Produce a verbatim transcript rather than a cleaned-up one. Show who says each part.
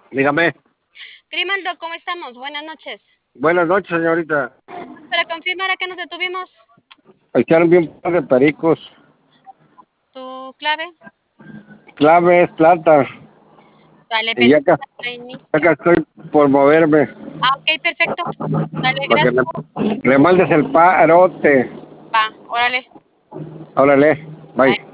Speaker 1: Dígame.
Speaker 2: Grimaldo, ¿cómo estamos? Buenas noches.
Speaker 1: Buenas noches, señorita.
Speaker 2: Para confirmar a qué nos detuvimos,
Speaker 1: Echaron bien un par de pericos.
Speaker 2: tu clave.
Speaker 1: Clave es plata.
Speaker 2: Dale,
Speaker 1: Y ya
Speaker 2: pedimos
Speaker 1: acá,
Speaker 2: a
Speaker 1: acá
Speaker 2: inicio.
Speaker 1: estoy por moverme.
Speaker 2: Ah, ok, perfecto. Dale,
Speaker 1: Para que
Speaker 2: gracias.
Speaker 1: le, le mandes el parote.
Speaker 2: Va, órale.
Speaker 1: Órale. Bye.